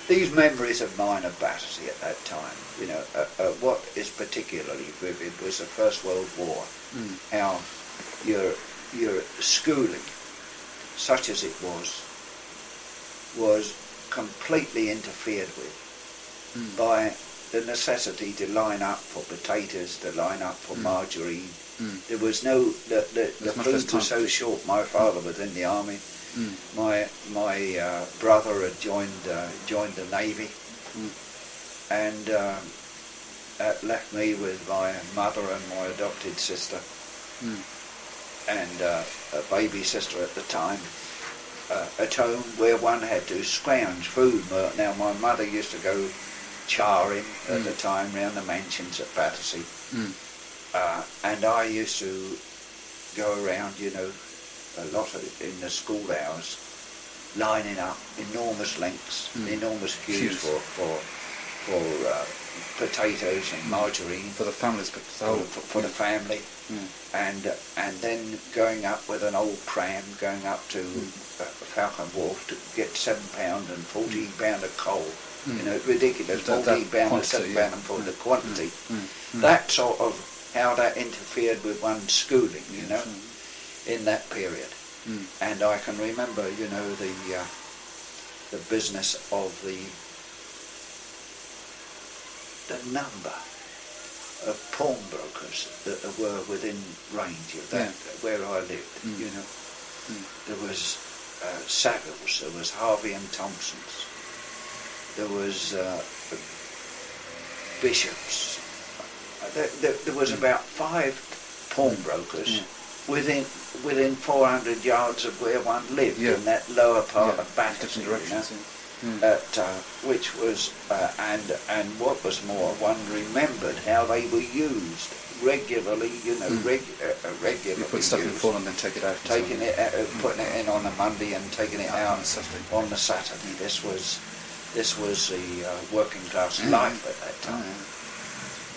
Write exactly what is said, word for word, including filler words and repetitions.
these memories of mine of Battersea at that time, you know, uh, uh, what is particularly vivid was the First World War. Mm. How your your schooling, such as it was, was completely interfered with mm. by the necessity to line up for potatoes, to line up for mm. margarine. Mm. There was no, the, the, the food was so short. My father was in the army. Mm. My my uh, brother had joined uh, joined the Navy, mm. and um, uh, left me with my mother and my adopted sister, mm. and uh, a baby sister at the time, uh, at home where one had to scrounge food. Now my mother used to go charing at mm. the time round the mansions at Battersea, mm. uh, and I used to go around, you know, a lot of it in the school hours, lining up enormous lengths, mm. enormous queues Queues. for for for uh, potatoes and mm. margarine for the families, but for, for, for the family, mm. and uh, and then going up with an old pram, going up to mm. uh, Falcon Wharf to get seven pound and fourteen pound of coal. Mm. You know, ridiculous. That, fourteen pound and quantity, seven yeah. pound and for mm. the quantity. Mm. Mm. That sort of how that interfered with one's schooling. You yeah, know. sure. In that period, mm. and I can remember, you know, the uh, the business of the the number of pawnbrokers that were within range of that yeah. where I lived. Mm. You know, mm. there was uh, Savills, there was Harvey and Thompson's, there was uh, Bishops. Uh, there, there, there was mm. about five pawnbrokers. Yeah. Within within four hundred yards of where one lived, yeah. in that lower part yeah. of Battersea, different directions, you know, yeah. mm. at, uh, which was uh, and and what was more, one remembered how they were used regularly, you know, mm. reg, uh, regularly. You put stuff used, in the fall and then take it out. taking it, uh, mm. putting it in on a Monday and taking it out on the Saturday. on the Saturday. This was this was the uh, working class mm. life at that time. Oh, yeah.